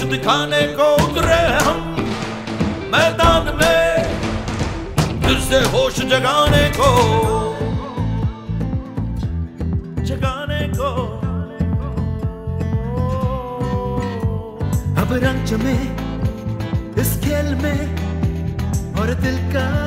दिखाने को उतरे हम मैदान में, फिर से होश जगाने को, जगाने को। अब रंग जमे इस खेल में और दिल का